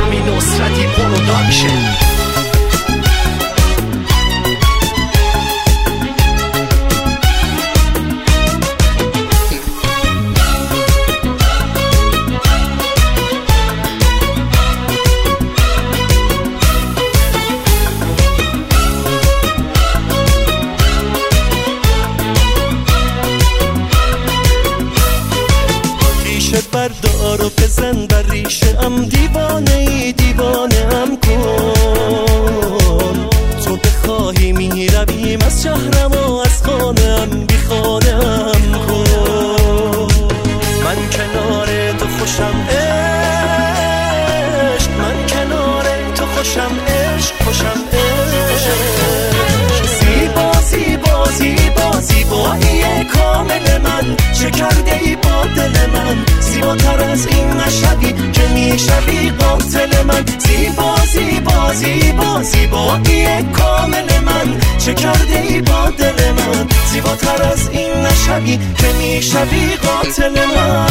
امین نصرتی پروداکشن. بردار و بزن بر ریشه ام، دیوانه ای دیوانه ام کن. تو بخواهی میرویم از شهرم و از خانه ام، بی خانه ام کن. من کنار تو خوشم عشق، من کنار تو خوشم عشق، خوشم عشق. زیبا زیبا زیبا زیبایی کامل من، چه کرده ای با دل من؟ زیباتر از این نشوی که میشوی قاتل من. زیبا زیبا زیبا زیبایی کامل من، چه کرده ای با دل من؟ زیباتر از این نشوی که میشوی قاتل من.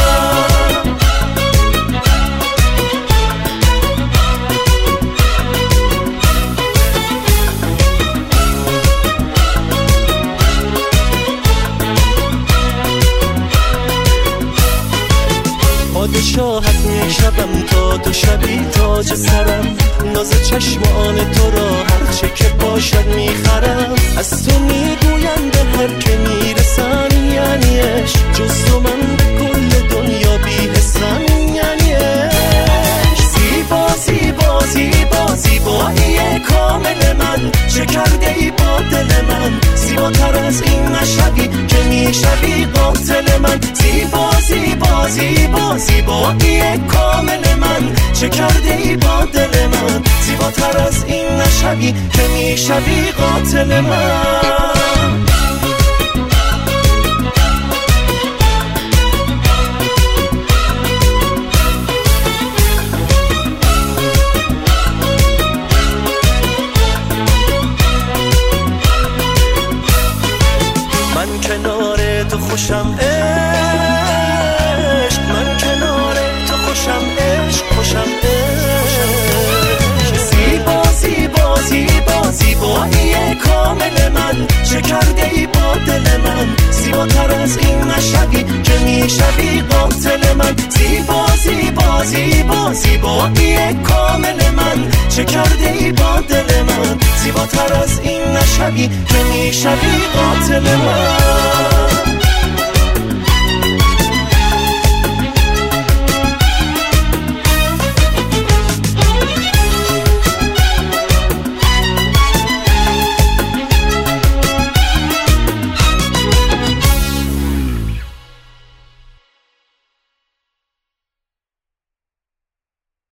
پادشاهت میشوم تا تو شبی تاج سرم، ناز چشمان تو را هرچه که باشد میخرم. از تو میگویم به هر که میرسم یعنی عشق، جز تو من به کل دنیا بی‌حسم یعنی عشق. زیبا زیبا زیبا زیبایی کامل من، چه کرده ای با دل من؟ زیباتر از این نشوی که میشوی قاتل من. زیبا زیبا زیبا زیبایی کامل من، چه کرده ای با دل من؟ زیباتر از این نشوی که میشوی قاتل من. من کنار تو خوشم عشق، من کنار تو خوشم عشق، خوشم عشق. زیبا زیبا زیبا زیبایی کامل من، چه کرده ای با دل من؟ زیباتر از این نشوی که میشوی قاتل من. زیبا زیبا زیبا زیبایی کامل من، چه کرده ای با دل من؟ زیباتر از این نشوی که میشوی قاتل من.